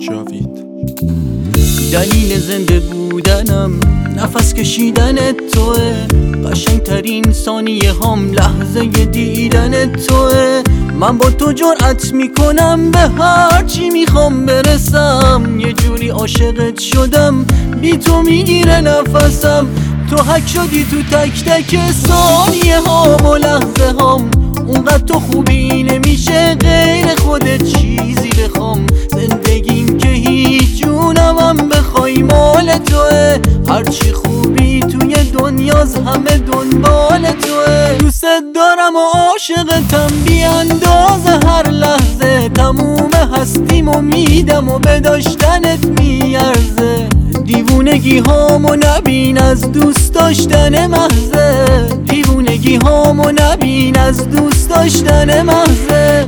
جاوید. دلیل زنده بودنم نفس کشیدن توه، قشنگترین ثانیه هم لحظه دیدن توه. من با تو جرأت میکنم به هر چی میخوام برسم، یه جوری عاشقت شدم بی تو میگیره نفسم. تو حک شدی تو تک تک ثانیه هام و لحظه هام، اونقدر تو خوبی نمیشه غیر خودت چیزی بخوام. زندگیم که هیچ جونمم بخوای مال توه، هرچی خوبی توی دنیاز همه دنبال توه. دوست دارم و عاشقتم بی اندازه، هر لحظه تموم هستیم و میدم و به داشتنت میارزه. دیوونگی هامو نبین از دوست داشتن محضه، دیوونگی هامو نبین از دوست داشتن محضه.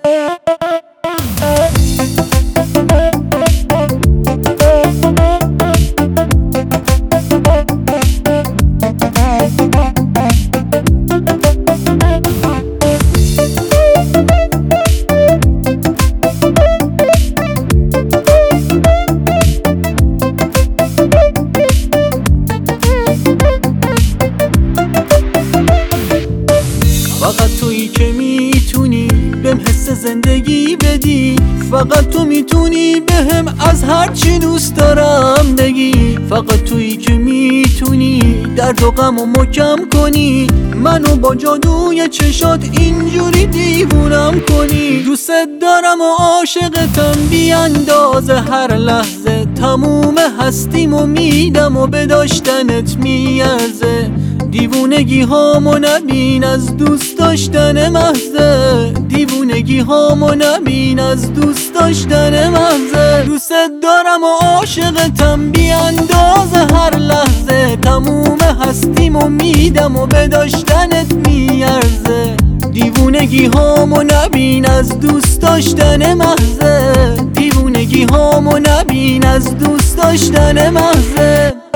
فقط تویی که میتونی بهم حس زندگی بدی، فقط تو میتونی بهم از هر چی دوست دارم بگی. فقط تویی که میتونی درد و غم و محکم کنی، منو با جادوی چشات اینجوری دیوونم کنی. دوست دارم و عاشقتم بی اندازه، هر لحظه تموم هستیم و میدم و به داشتنت میارزه. دیوونگی هامو نبین از دوست داشتن محضه، دیوونگی هامو نبین از دوست داشتن محضه. دوست دارم و عاشقتم بی اندازه، هر لحظه تموم هستیم و میدم و به داشتنت میارزه. دیوونگی هامو نبین از دوست داشتن محضه، دیوونگی هامو نبین از دوست داشتن محضه.